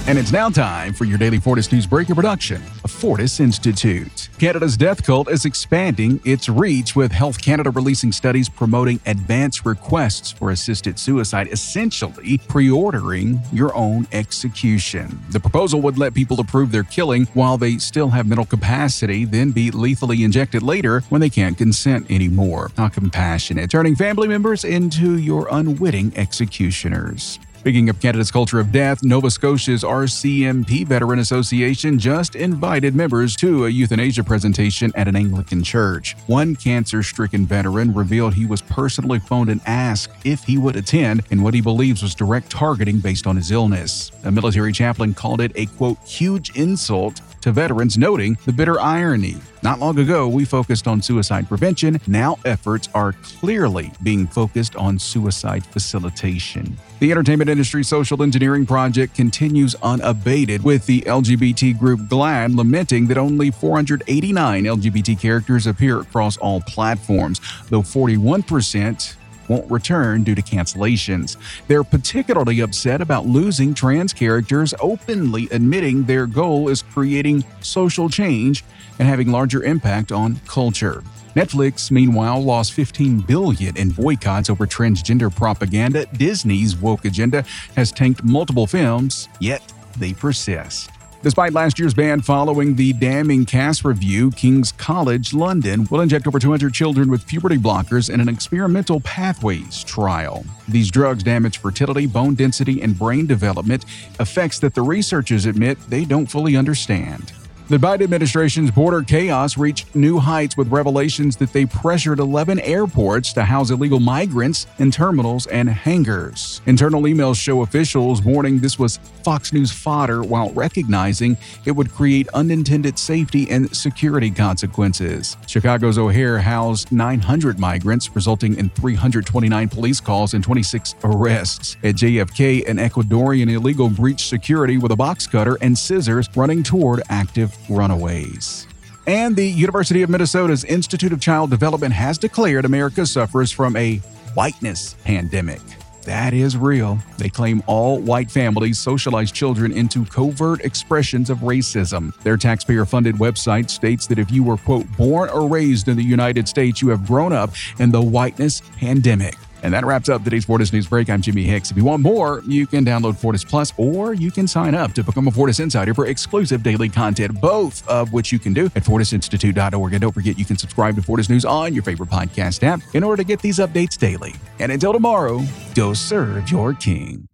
And it's now time for your daily Fortis News Breaker production of Fortis Institute. Canada's death cult is expanding its reach, with Health Canada releasing studies promoting advance requests for assisted suicide, essentially pre-ordering your own execution. The proposal would let people approve their killing while they still have mental capacity, then be lethally injected later when they can't consent anymore. How compassionate, turning family members into your unwitting executioners. Speaking of Canada's culture of death, Nova Scotia's RCMP Veteran Association just invited members to a euthanasia presentation at an Anglican church. One cancer-stricken veteran revealed he was personally phoned and asked if he would attend in what he believes was direct targeting based on his illness. A military chaplain called it a, quote, huge insult to veterans, noting the bitter irony. Not long ago, we focused on suicide prevention. Now efforts are clearly being focused on suicide facilitation. The entertainment industry social engineering project continues unabated, with the LGBT group GLAAD lamenting that only 489 LGBT characters appear across all platforms, though 41% won't return due to cancellations. They're particularly upset about losing trans characters, openly admitting their goal is creating social change and having larger impact on culture. Netflix, meanwhile, lost $15 billion in boycotts over transgender propaganda. Disney's woke agenda has tanked multiple films, yet they persist. Despite last year's ban following the damning cast review, King's College London will inject over 200 children with puberty blockers in an experimental pathways trial. These drugs damage fertility, bone density, and brain development, effects that the researchers admit they don't fully understand. The Biden administration's border chaos reached new heights with revelations that they pressured 11 airports to house illegal migrants in terminals and hangars. Internal emails show officials warning this was Fox News fodder, while recognizing it would create unintended safety and security consequences. Chicago's O'Hare housed 900 migrants, resulting in 329 police calls and 26 arrests. At JFK, an Ecuadorian illegal breached security with a box cutter and scissors, running toward active runaways. And the University of Minnesota's Institute of Child Development has declared America suffers from a whiteness pandemic. That is real. They claim all white families socialize children into covert expressions of racism. Their taxpayer-funded website states that if you were, quote, born or raised in the United States, you have grown up in the whiteness pandemic. And that wraps up today's Fortis News Break. I'm Jimmy Hicks. If you want more, you can download Fortis Plus, or you can sign up to become a Fortis Insider for exclusive daily content, both of which you can do at fortisinstitute.org. And don't forget, you can subscribe to Fortis News on your favorite podcast app in order to get these updates daily. And until tomorrow, go serve your king.